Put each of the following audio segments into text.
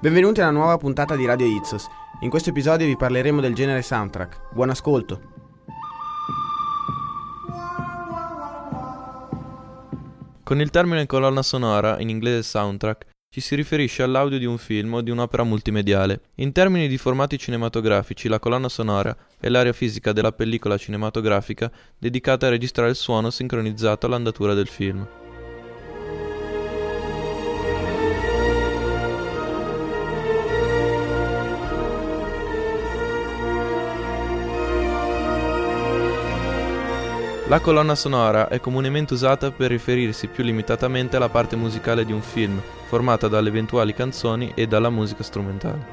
Benvenuti alla nuova puntata di Radio Izzos. In questo episodio vi parleremo del genere soundtrack. Buon ascolto! Con il termine colonna sonora, in inglese soundtrack, ci si riferisce all'audio di un film o di un'opera multimediale. In termini di formati cinematografici, la colonna sonora è l'area fisica della pellicola cinematografica dedicata a registrare il suono sincronizzato all'andatura del film. La colonna sonora è comunemente usata per riferirsi più limitatamente alla parte musicale di un film, formata dalle eventuali canzoni e dalla musica strumentale.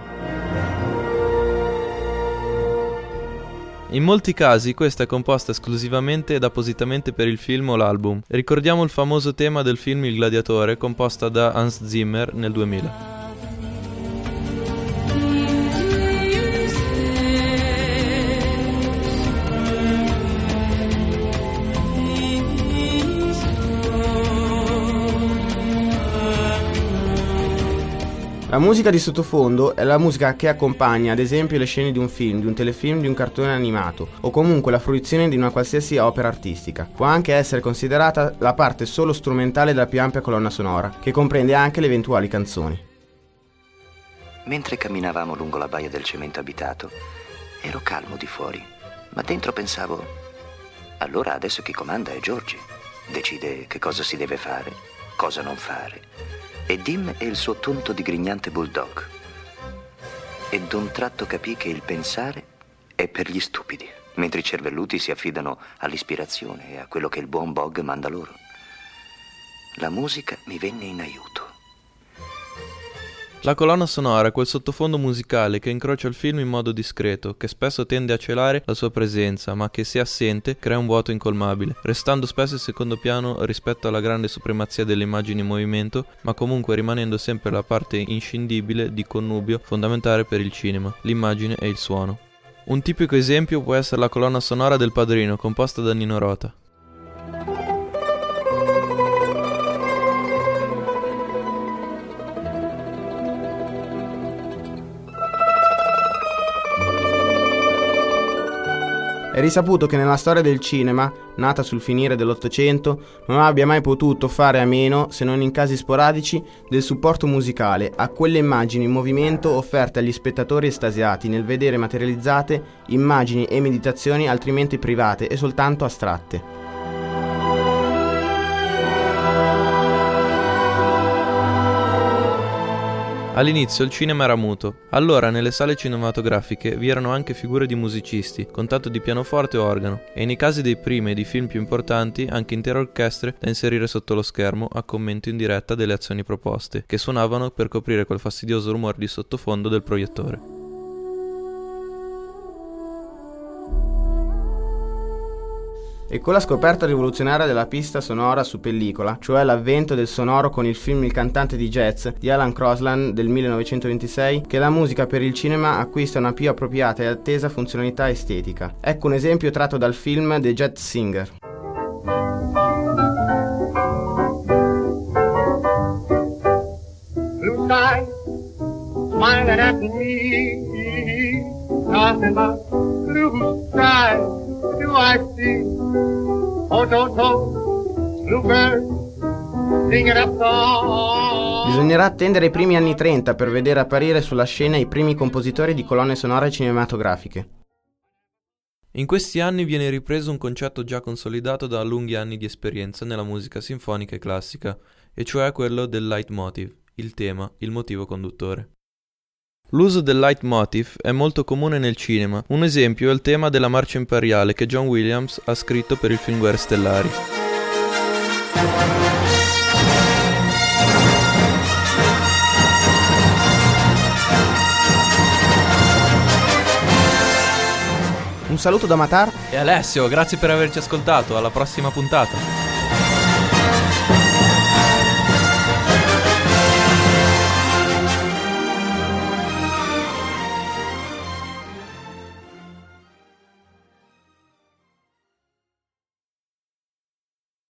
In molti casi questa è composta esclusivamente ed appositamente per il film o l'album. Ricordiamo il famoso tema del film Il Gladiatore, composta da Hans Zimmer nel 2000. La musica di sottofondo è la musica che accompagna ad esempio le scene di un film, di un telefilm, di un cartone animato o comunque la fruizione di una qualsiasi opera artistica. Può anche essere considerata la parte solo strumentale della più ampia colonna sonora, che comprende anche le eventuali canzoni. Mentre camminavamo lungo la baia del cemento abitato, ero calmo di fuori, ma dentro pensavo: allora adesso chi comanda è Georgie. Decide che cosa si deve fare, cosa non fare. E Dim è il suo tonto digrignante bulldog. E d'un tratto capì che il pensare è per gli stupidi, mentre i cervelluti si affidano all'ispirazione e a quello che il buon Bog manda loro. La musica mi venne in aiuto. La colonna sonora è quel sottofondo musicale che incrocia il film in modo discreto, che spesso tende a celare la sua presenza, ma che se assente crea un vuoto incolmabile, restando spesso in secondo piano rispetto alla grande supremazia delle immagini in movimento, ma comunque rimanendo sempre la parte inscindibile di connubio fondamentale per il cinema, l'immagine e il suono. Un tipico esempio può essere la colonna sonora del Padrino, composta da Nino Rota. È risaputo che nella storia del cinema, nata sul finire dell'Ottocento, non abbia mai potuto fare a meno, se non in casi sporadici, del supporto musicale a quelle immagini in movimento offerte agli spettatori estasiati nel vedere materializzate immagini e meditazioni altrimenti private e soltanto astratte. All'inizio il cinema era muto, allora nelle sale cinematografiche vi erano anche figure di musicisti, con tanto di pianoforte o organo, e nei casi dei primi e di film più importanti anche intere orchestre da inserire sotto lo schermo a commento in diretta delle azioni proposte, che suonavano per coprire quel fastidioso rumore di sottofondo del proiettore. E con la scoperta rivoluzionaria della pista sonora su pellicola, cioè l'avvento del sonoro con il film Il cantante di jazz di Alan Crosland del 1926, che la musica per il cinema acquista una più appropriata e attesa funzionalità estetica. Ecco un esempio tratto dal film The Jazz Singer. Blue sky, smiling at me, talking about blue sky, do I see? Oh, bluebird, singing a song. Bisognerà attendere i primi anni 30 per vedere apparire sulla scena i primi compositori di colonne sonore cinematografiche. In questi anni viene ripreso un concetto già consolidato da lunghi anni di esperienza nella musica sinfonica e classica, e cioè quello del leitmotiv, il tema, il motivo conduttore. L'uso del leitmotiv è molto comune nel cinema. Un esempio è il tema della marcia imperiale che John Williams ha scritto per il film Guerre Stellari. Un saluto da Matar e Alessio, grazie per averci ascoltato, alla prossima puntata.